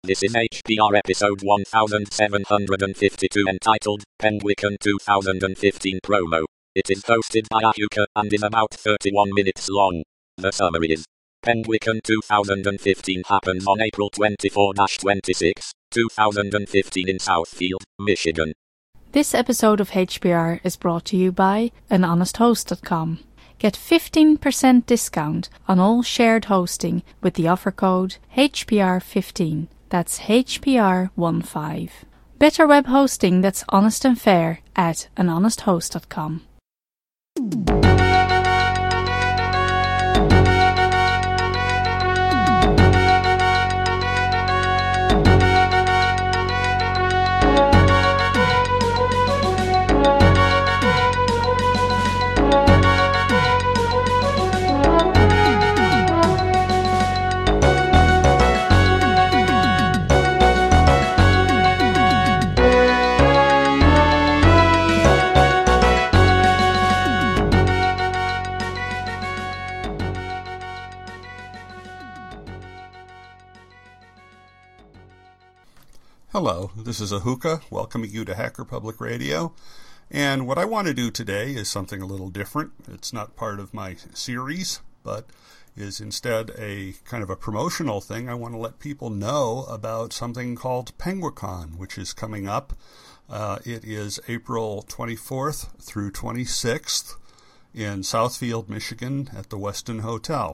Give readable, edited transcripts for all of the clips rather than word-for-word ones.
This is HPR episode 1752 entitled Penguicon 2015 Promo. It is hosted by Ahuka and is about 31 minutes long. The summary is: Penguicon 2015 happens on April 24-26, 2015 in Southfield, Michigan. This episode of HPR is brought to you by anhonesthost.com. Get 15% discount on all shared hosting with the offer code HPR15. That's HPR15. Better web hosting that's honest and fair at anhonesthost.com. Hello, this is Ahuka, welcoming you to Hacker Public Radio, and what I want to do today is something a little different. It's not part of my series, but is instead a kind of a promotional thing. I want to let people know about something called Penguicon, which is coming up. It is April 24th through 26th in Southfield, Michigan at the Westin Hotel.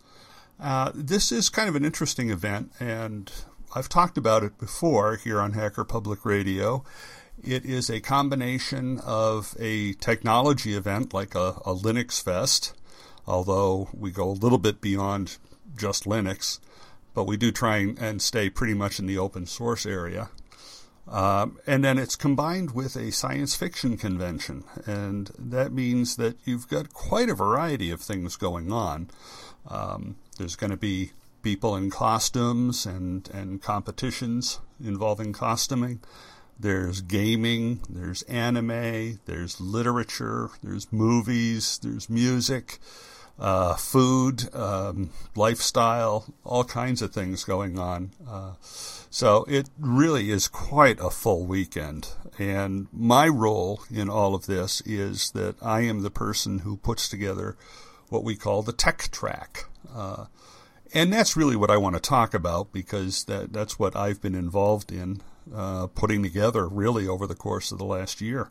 This is kind of an interesting event, and I've talked about it before here on Hacker Public Radio. It is a combination of a technology event like a Linux Fest, although we go a little bit beyond just Linux, but we do try and stay pretty much in the open source area. And then it's combined with a science fiction convention, and that means that you've got quite a variety of things going on. There's going to be people in costumes and competitions involving costuming. There's gaming, there's anime, there's literature, there's movies, there's music, food, lifestyle, all kinds of things going on. So it really is quite a full weekend. And my role in all of this is that I am the person who puts together what we call the tech track. And that's really what I want to talk about, because that's what I've been involved in putting together really over the course of the last year.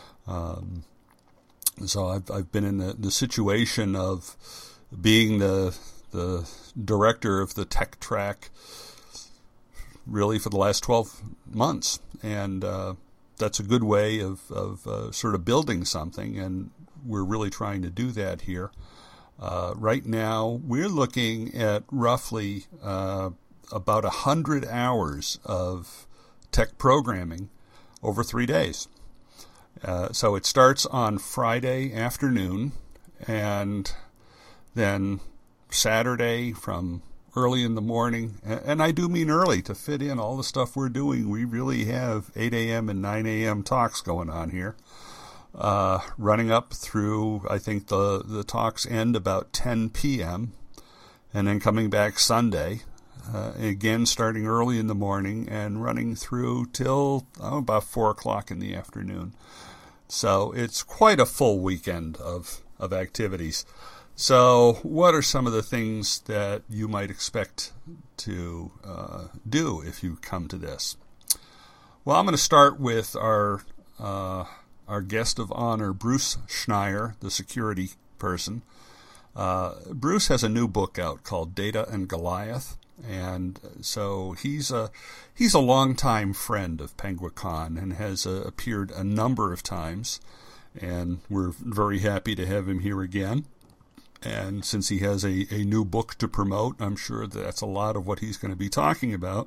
So I've been in the situation of being the director of the tech track really for the last 12 months. And that's a good way of sort of building something, and we're really trying to do that here. Right now, we're looking at roughly about 100 hours of tech programming over 3 days. So it starts on Friday afternoon, and then Saturday from early in the morning. And I do mean early to fit in all the stuff we're doing. We really have 8 a.m. and 9 a.m. talks going on here. Running up through, I think the talks end about 10 p.m. and then coming back Sunday, again starting early in the morning and running through till about 4 o'clock in the afternoon. So it's quite a full weekend of activities. So what are some of the things that you might expect to do if you come to this? Well, I'm going to start with our guest of honor, Bruce Schneier, the security person. Bruce has a new book out called Data and Goliath, and so he's a longtime friend of Penguicon and has appeared a number of times, and we're very happy to have him here again. And since he has a new book to promote, I'm sure that's a lot of what he's going to be talking about.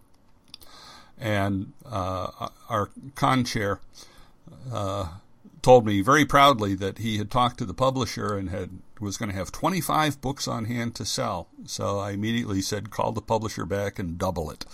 And our con chair told me very proudly that he had talked to the publisher and was going to have 25 books on hand to sell. So I immediately said, call the publisher back and double it,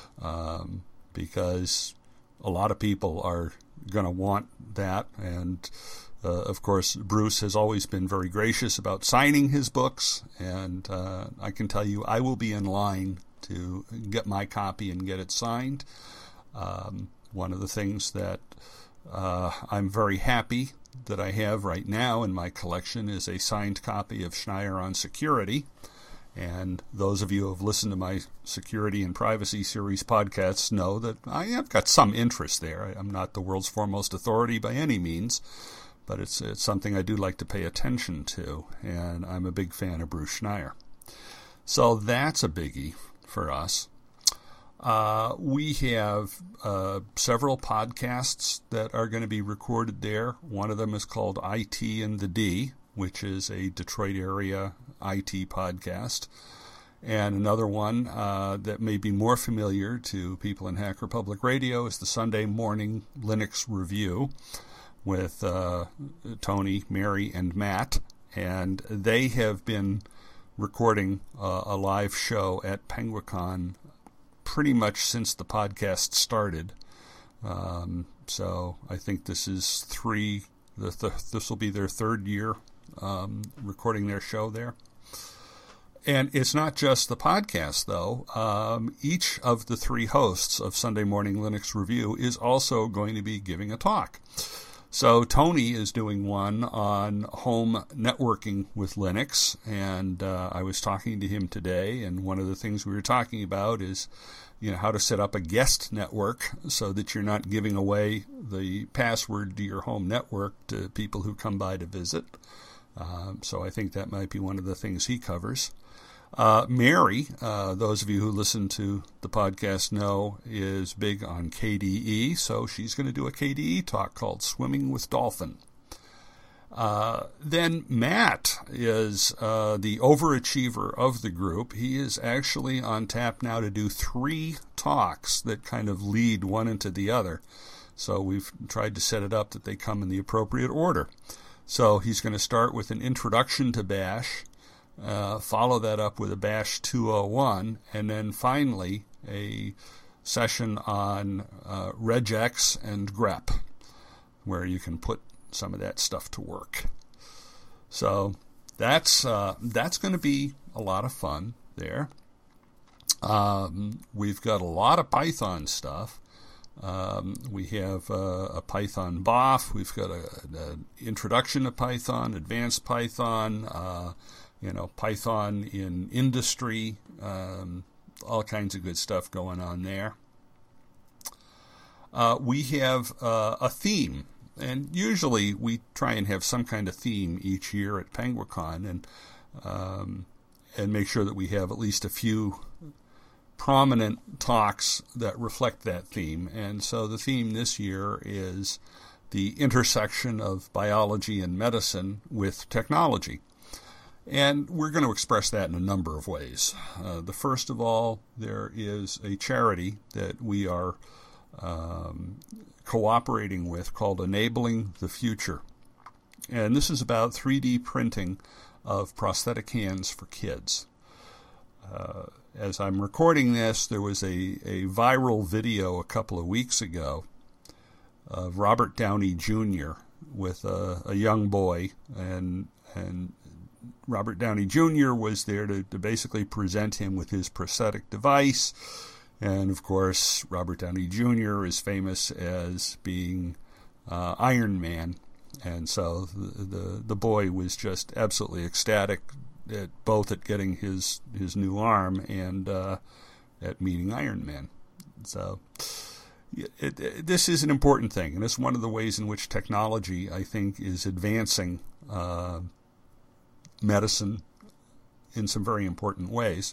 because a lot of people are going to want that. And of course, Bruce has always been very gracious about signing his books, and I can tell you I will be in line to get my copy and get it signed. One of the things that I'm very happy that I have right now in my collection is a signed copy of Schneier on Security. And those of you who have listened to my Security and Privacy Series podcasts know that I have got some interest there. I'm not the world's foremost authority by any means, but it's something I do like to pay attention to, and I'm a big fan of Bruce Schneier. So that's a biggie for us. We have several podcasts that are going to be recorded there. One of them is called IT and the D, which is a Detroit area IT podcast. And another one that may be more familiar to people in Hacker Public Radio is the Sunday Morning Linux Review with Tony, Mary, and Matt. And they have been recording a live show at Penguicon pretty much since the podcast started. So I think this is this will be their third year recording their show there. And it's not just the podcast, though. Each of the three hosts of Sunday Morning Linux Review is also going to be giving a talk. So Tony is doing one on home networking with Linux, and I was talking to him today, and one of the things we were talking about is, how to set up a guest network so that you're not giving away the password to your home network to people who come by to visit. So I think that might be one of the things he covers. Mary, those of you who listen to the podcast know, is big on KDE, so she's going to do a KDE talk called Swimming with Dolphin. Then Matt is the overachiever of the group. He is actually on tap now to do 3 talks that kind of lead one into the other. So we've tried to set it up that they come in the appropriate order. So he's going to start with an introduction to Bash, follow that up with a Bash 201, and then finally a session on regex and grep, where you can put some of that stuff to work. So that's going to be a lot of fun there. We've got a lot of Python stuff. We have a Python BOF. We've got an introduction to Python, advanced Python, Python in industry, all kinds of good stuff going on there. We have a theme, and usually we try and have some kind of theme each year at Penguicon, and make sure that we have at least a few prominent talks that reflect that theme. And so the theme this year is the intersection of biology and medicine with technology. And we're going to express that in a number of ways. The first of all, there is a charity that we are cooperating with called Enabling the Future. And this is about 3D printing of prosthetic hands for kids. As I'm recording this, there was a viral video a couple of weeks ago of Robert Downey Jr. with a young boy, and Robert Downey Jr. was there to basically present him with his prosthetic device. And, of course, Robert Downey Jr. is famous as being Iron Man. And so the boy was just absolutely ecstatic both at getting his new arm and at meeting Iron Man. So this is an important thing, and it's one of the ways in which technology, I think, is advancing medicine in some very important ways.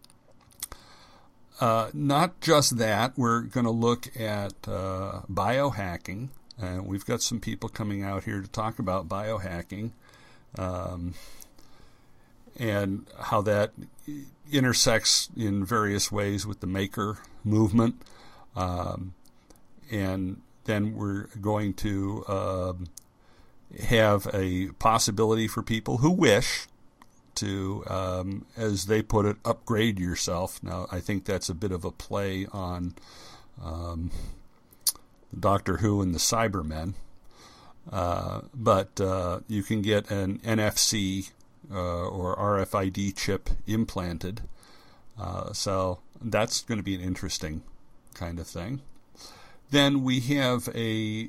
Not just that, we're going to look at biohacking. We've got some people coming out here to talk about biohacking and how that intersects in various ways with the maker movement. And then we're going to have a possibility for people who wish to, as they put it, upgrade yourself. Now, I think that's a bit of a play on Doctor Who and the Cybermen. But you can get an NFC or RFID chip implanted. So that's going to be an interesting kind of thing. Then we have a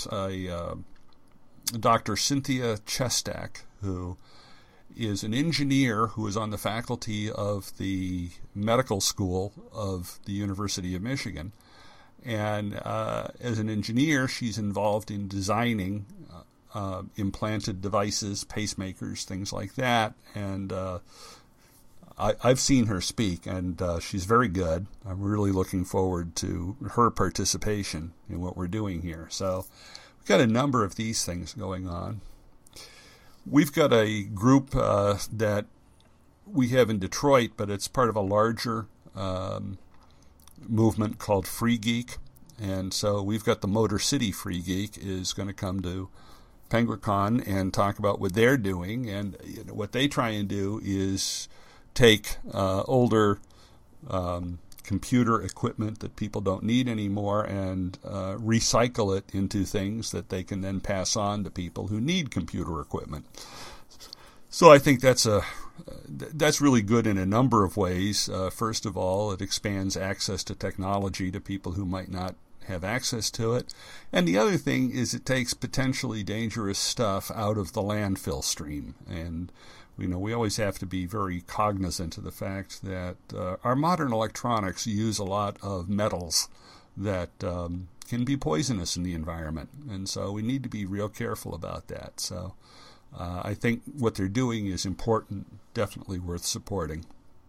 Dr. Cynthia Chestak, who is an engineer who is on the faculty of the medical school of the University of Michigan. And as an engineer, she's involved in designing implanted devices, pacemakers, things like that. And I've seen her speak, and she's very good. I'm really looking forward to her participation in what we're doing here. So we've got a number of these things going on. We've got a group that we have in Detroit, but it's part of a larger movement called Free Geek. And so we've got the Motor City Free Geek is going to come to Penguicon and talk about what they're doing. And what they try and do is take older computer equipment that people don't need anymore and recycle it into things that they can then pass on to people who need computer equipment. So I think that's really good in a number of ways. First of all, it expands access to technology to people who might not have access to it. And the other thing is it takes potentially dangerous stuff out of the landfill stream. And we always have to be very cognizant of the fact that our modern electronics use a lot of metals that can be poisonous in the environment. And so we need to be real careful about that. So I think what they're doing is important, definitely worth supporting.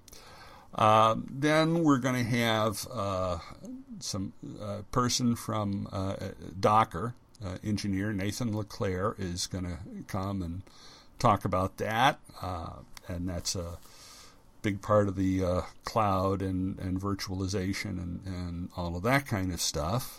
Then we're going to have some person from Docker, engineer Nathan LeClaire, is going to come and talk about that, and that's a big part of the cloud and virtualization and all of that kind of stuff.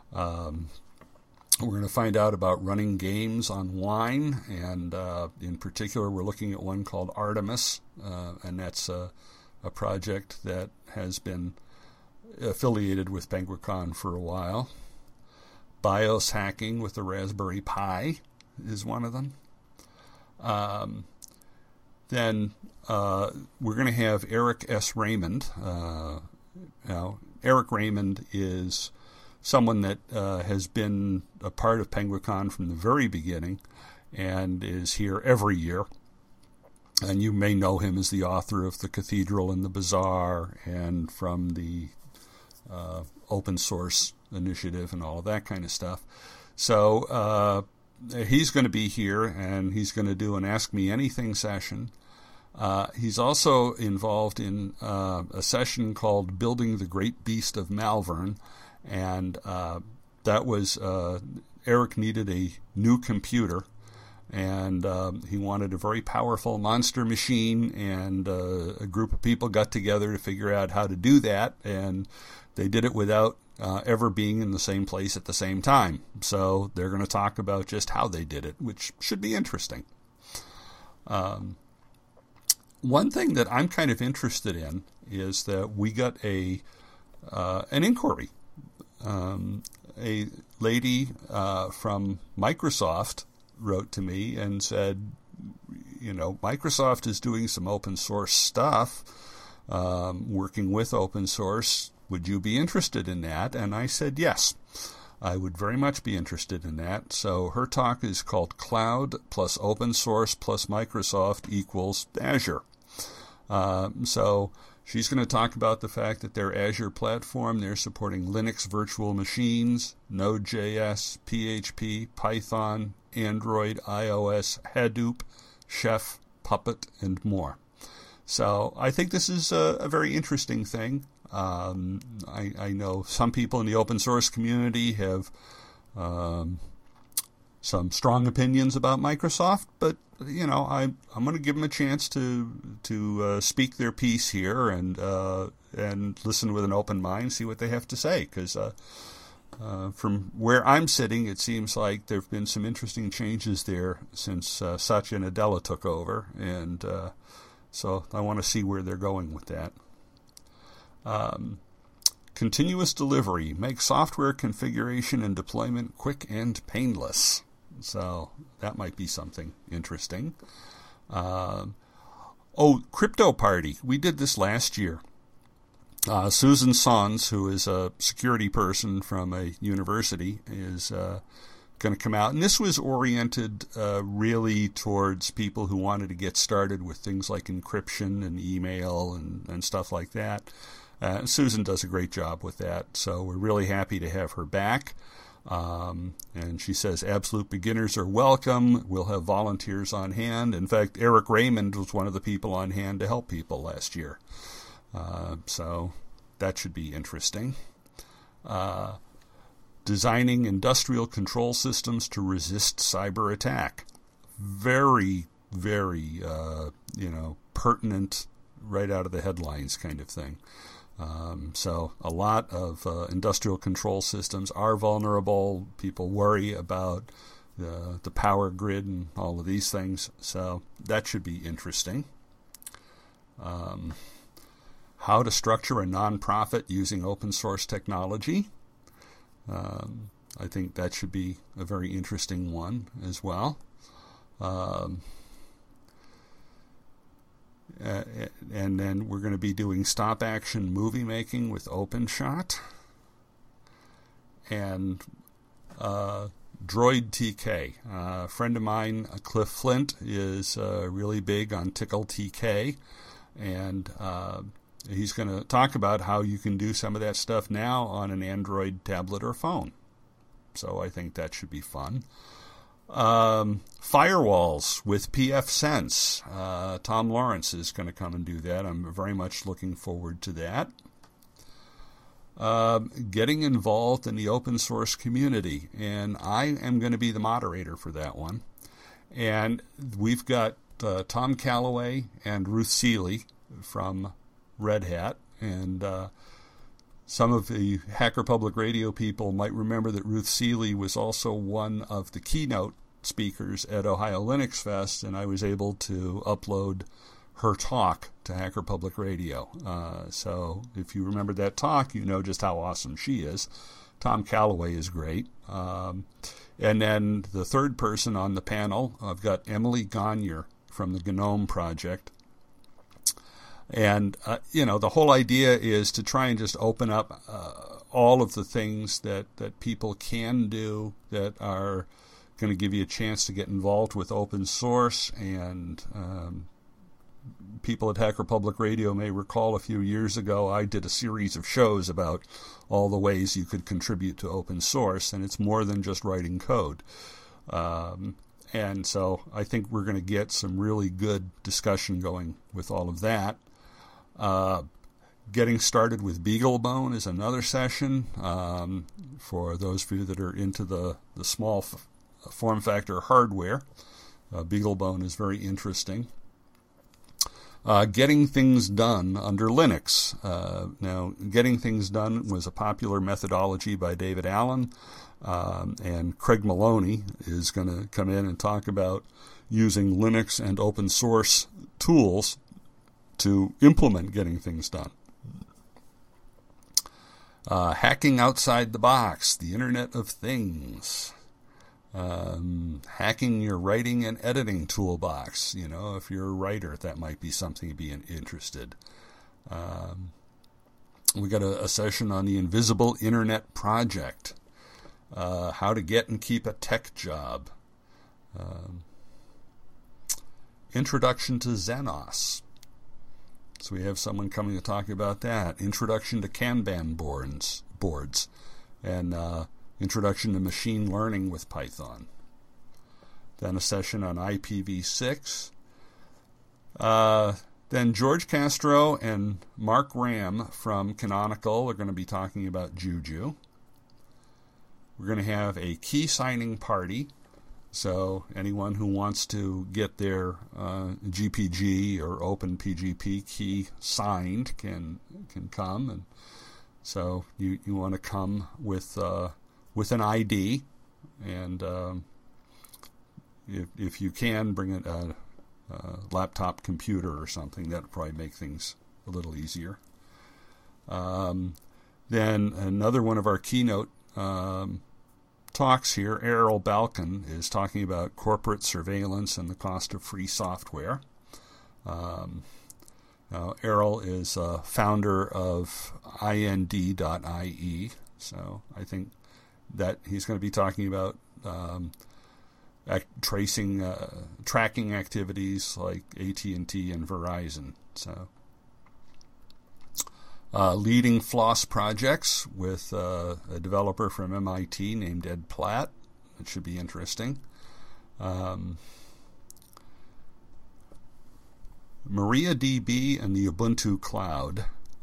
We're going to find out about running games online, and in particular we're looking at one called Artemis, and that's a project that has been affiliated with Penguicon for a while. BIOS hacking with the Raspberry Pi is one of them. Then we're going to have Eric S. Raymond. Eric Raymond is someone that has been a part of Penguicon from the very beginning and is here every year. And you may know him as the author of The Cathedral and the Bazaar and from the open source initiative and all of that kind of stuff. So he's going to be here, and he's going to do an Ask Me Anything session. He's also involved in a session called Building the Great Beast of Malvern, and that was Eric needed a new computer, and he wanted a very powerful monster machine, and a group of people got together to figure out how to do that, and they did it without ever being in the same place at the same time. So they're going to talk about just how they did it, which should be interesting. One thing that I'm kind of interested in is that we got an inquiry. A lady from Microsoft wrote to me and said, Microsoft is doing some open source stuff, working with open source. Would you be interested in that? And I said, yes, I would very much be interested in that. So her talk is called Cloud plus Open Source plus Microsoft equals Azure. So she's going to talk about the fact that their Azure platform, they're supporting Linux virtual machines, Node.js, PHP, Python, Android, iOS, Hadoop, Chef, Puppet, and more. So I think this is a very interesting thing. I know some people in the open source community have some strong opinions about Microsoft, but I'm going to give them a chance to speak their piece here and listen with an open mind, see what they have to say. Because from where I'm sitting, it seems like there have been some interesting changes there since Satya Nadella took over, and so I want to see where they're going with that. Continuous delivery. Make software configuration and deployment quick and painless. So that might be something interesting. Crypto Party. We did this last year. Susan Sons, who is a security person from a university, is going to come out. And this was oriented really towards people who wanted to get started with things like encryption and email and stuff like that. Susan does a great job with that, so we're really happy to have her back. And she says absolute beginners are welcome. We'll have volunteers on hand. In fact, Eric Raymond was one of the people on hand to help people last year. So that should be interesting. Designing industrial control systems to resist cyber attack. Very, very, pertinent, right out of the headlines kind of thing. So a lot of industrial control systems are vulnerable. People worry about the power grid and all of these things. So that should be interesting. How to structure a nonprofit using open source technology. I think that should be a very interesting one as well. And then we're going to be doing stop action movie making with OpenShot. And Droid TK. A friend of mine, Cliff Flint, is really big on Tickle TK. And he's going to talk about how you can do some of that stuff now on an Android tablet or phone. So I think that should be fun. Firewalls with pfSense. Tom Lawrence is going to come and do that. I'm very much looking forward to that. Getting involved in the open source community. And I am going to be the moderator for that one. And we've got Tom Calloway and Ruth Seeley from Red Hat, and some of the Hacker Public Radio people might remember that Ruth Seeley was also one of the keynote speakers at Ohio Linux Fest, and I was able to upload her talk to Hacker Public Radio. So if you remember that talk, you know just how awesome she is. Tom Calloway is great. And then the third person on the panel, I've got Emily Gagne from the GNOME project. And, the whole idea is to try and just open up all of the things that people can do that are going to give you a chance to get involved with open source. And people at Hacker Public Radio may recall a few years ago I did a series of shows about all the ways you could contribute to open source, and it's more than just writing code. And so I think we're going to get some really good discussion going with all of that. Getting started with BeagleBone is another session for those of you that are into the small form factor hardware. BeagleBone is very interesting. Getting things done under Linux. Now, getting things done was a popular methodology by David Allen, and Craig Maloney is going to come in and talk about using Linux and open source tools to implement getting things done. Hacking outside the box, the Internet of Things. Hacking your writing and editing toolbox. If you're a writer, that might be something to be interested. We got a session on the Invisible Internet Project. How to get and keep a tech job. Introduction to Xenos. So we have someone coming to talk about that. Introduction to Kanban boards. And introduction to machine learning with Python. Then a session on IPv6. Then George Castro and Mark Ram from Canonical are going to be talking about Juju. We're going to have a key signing party. So anyone who wants to get their GPG or OpenPGP key signed can come. And so you want to come with an ID, and if you can, bring a laptop computer or something. That would probably make things a little easier. Then another one of our keynote talks here, Errol Balkan, is talking about corporate surveillance and the cost of free software. Now, Errol is founder of ind.ie, so I think that he's going to be talking about tracking activities like AT&T and Verizon. So, leading floss projects with a developer from MIT named Ed Platt. It should be interesting. MariaDB and the Ubuntu Cloud.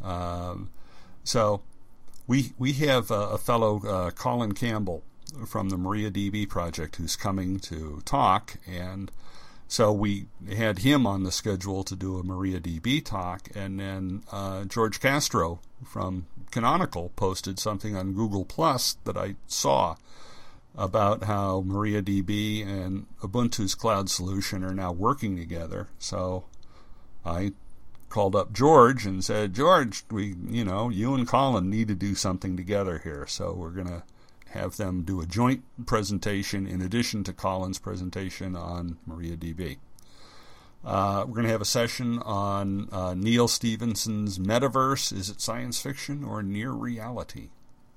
So we have a fellow, Colin Campbell, from the MariaDB project who's coming to talk, and so we had him on the schedule to do a MariaDB talk, and then George Castro from Canonical posted something on Google Plus that I saw about how MariaDB and Ubuntu's cloud solution are now working together. So I called up George and said, George, you and Colin need to do something together here. So we're going to have them do a joint presentation in addition to Colin's presentation on MariaDB. We're going to have a session on Neal Stephenson's Metaverse. Is it science fiction or near reality?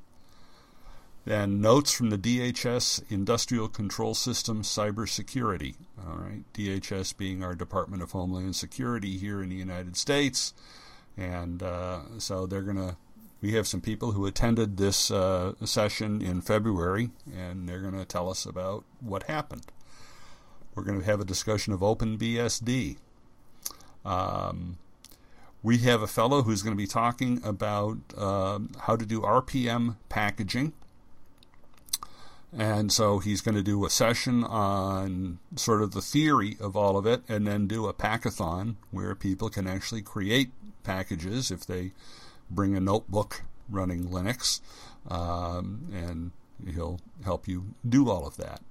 Then notes from the DHS Industrial Control System Cybersecurity. All right, DHS being our Department of Homeland Security here in the United States. And so we have some people who attended this session in February, and they're going to tell us about what happened. We're going to have a discussion of OpenBSD. We have a fellow who's going to be talking about how to do RPM packaging. And so he's going to do a session on sort of the theory of all of it, and then do a packathon where people can actually create packages if they bring a notebook running Linux, and he'll help you do all of that.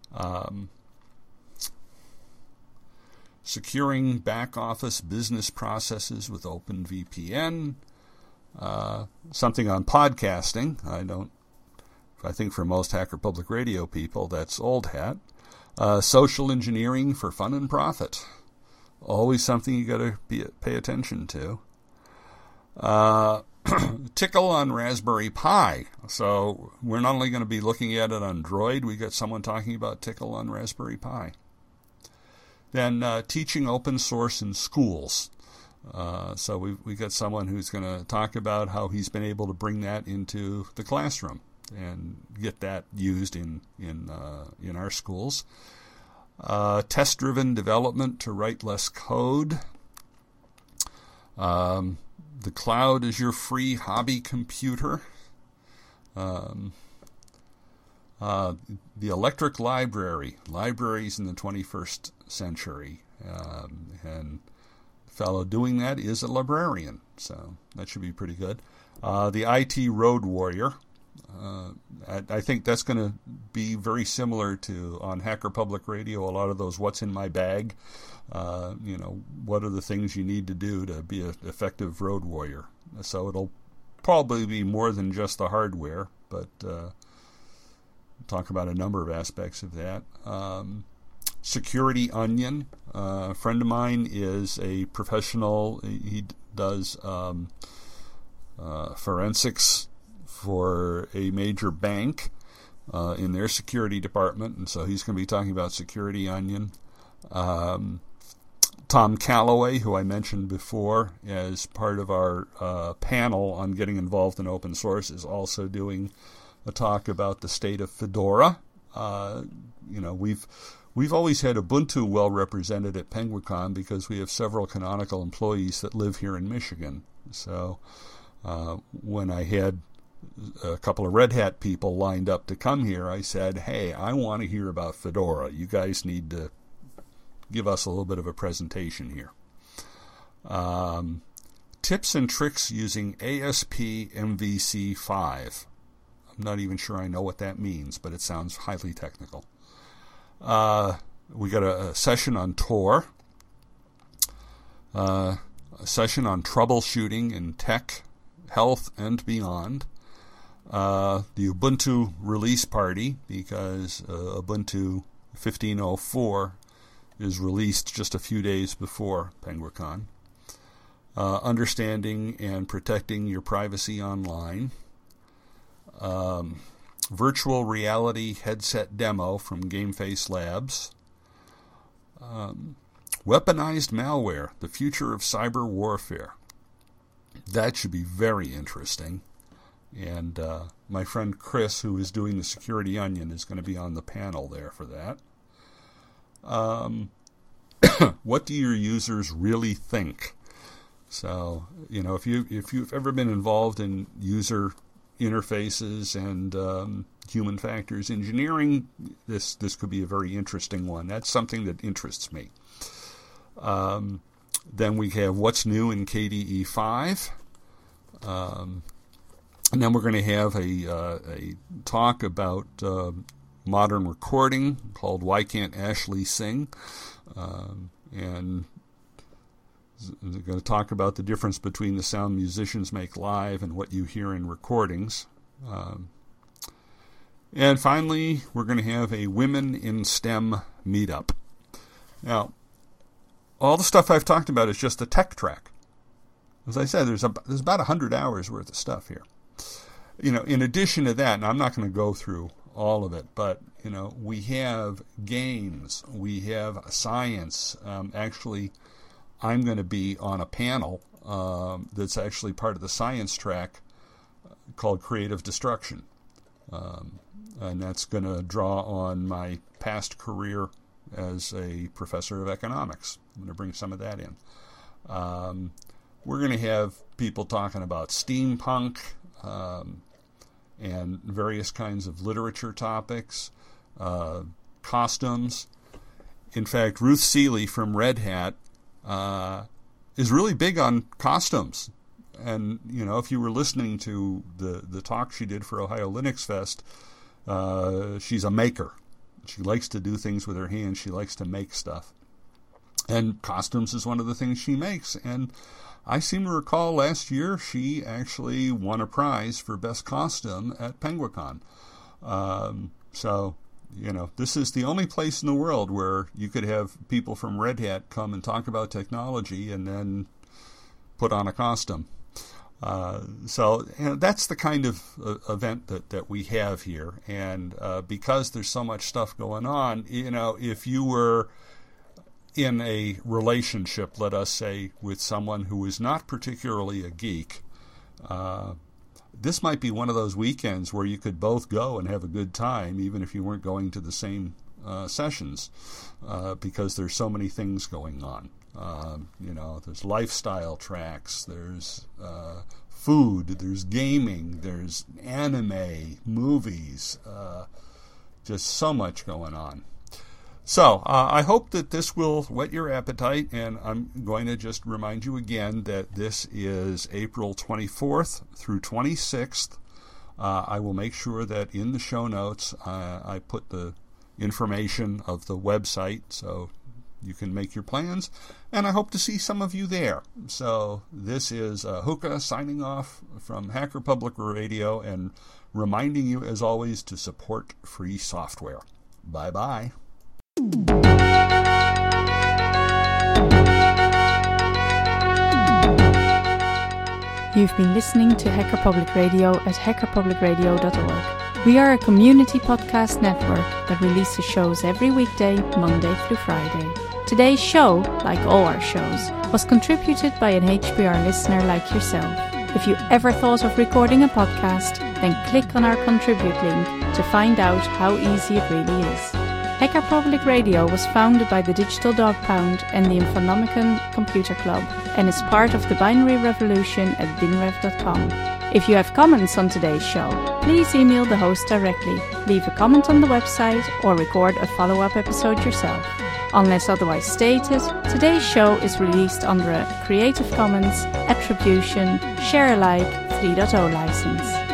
Securing back-office business processes with OpenVPN. Something on podcasting. I think for most Hacker Public Radio people, that's old hat. Social engineering for fun and profit. Always something you got to pay attention to. Tickle on Raspberry Pi. So we're not only going to be looking at it on Droid, we got someone talking about Tickle on Raspberry Pi. Then teaching open source in schools. So we got someone who's going to talk about how he's been able to bring that into the classroom and get that used in our schools. Test-driven development to write less code. The cloud is your free hobby computer. The electric library. Libraries in the 21st century. And the fellow doing that is a librarian. So that should be pretty good. The IT road warrior. I think that's going to be very similar to, on Hacker Public Radio, a lot of those what's in my bag. What are the things you need to do to be an effective road warrior? So it'll probably be more than just the hardware, but talk about a number of aspects of that. Security Onion. A friend of mine is a professional. He does forensics for a major bank in their security department, and so he's going to be talking about Security Onion. Tom Calloway, who I mentioned before as part of our panel on getting involved in open source, is also doing a talk about the state of Fedora. We've always had Ubuntu well represented at Penguicon because we have several Canonical employees that live here in Michigan. So when I had a couple of Red Hat people lined up to come here, I said, hey, I want to hear about Fedora. You guys need to give us a little bit of a presentation here. Tips and tricks using ASP MVC5. I'm not even sure I know what that means, but it sounds highly technical. We got a session on Tor, a session on troubleshooting in tech, health, and beyond. The Ubuntu release party, because Ubuntu 15.04 is released just a few days before Penguicon. understanding and protecting your privacy online. Virtual reality headset demo from GameFace Labs. Weaponized malware, the future of cyber warfare. That should be very interesting. And my friend Chris, who is doing the Security Onion, is going to be on the panel there for that. What do your users really think? So, if you've ever been involved in user interfaces and human factors engineering, this could be a very interesting one. That's something that interests me. Then we have what's new in KDE 5. And then we're going to have a talk about modern recording called Why Can't Ashley Sing? And we're going to talk about the difference between the sound musicians make live and what you hear in recordings. And finally, we're going to have a Women in STEM meetup. Now, all the stuff I've talked about is just the tech track. As I said, there's about 100 hours worth of stuff here. In addition to that, and I'm not going to go through all of it, but, we have games, we have science. Actually, I'm going to be on a panel that's actually part of the science track called Creative Destruction. And that's going to draw on my past career as a professor of economics. I'm going to bring some of that in. We're going to have people talking about steampunk and various kinds of literature topics, costumes. In fact, Ruth Seeley from Red Hat is really big on costumes. And, if you were listening to the talk she did for Ohio Linux Fest, she's a maker. She likes to do things with her hands. She likes to make stuff. And costumes is one of the things she makes. And I seem to recall last year she actually won a prize for Best Costume at Penguicon. So, this is the only place in the world where you could have people from Red Hat come and talk about technology and then put on a costume. So that's the kind of event that we have here. And because there's so much stuff going on, if you were in a relationship, let us say, with someone who is not particularly a geek, this might be one of those weekends where you could both go and have a good time, even if you weren't going to the same sessions, because there's so many things going on. There's lifestyle tracks, there's food, there's gaming, there's anime, movies, just so much going on. So I hope that this will whet your appetite, and I'm going to just remind you again that this is April 24th through 26th. I will make sure that in the show notes I put the information of the website so you can make your plans, and I hope to see some of you there. So this is Hookah signing off from Hacker Public Radio and reminding you, as always, to support free software. Bye-bye. You've been listening to Hacker Public Radio at hackerpublicradio.org. We are a community podcast network that releases shows every weekday, Monday through Friday. Today's show, like all our shows, was contributed by an HPR listener like yourself. If you ever thought of recording a podcast, then click on our contribute link to find out how easy it really is. Hacker Public Radio was founded by the Digital Dog Pound and the Infonomicon Computer Club and is part of the binary revolution at binrev.com. If you have comments on today's show, please email the host directly, leave a comment on the website, or record a follow-up episode yourself. Unless otherwise stated, today's show is released under a Creative Commons Attribution Share Alike 3.0 license.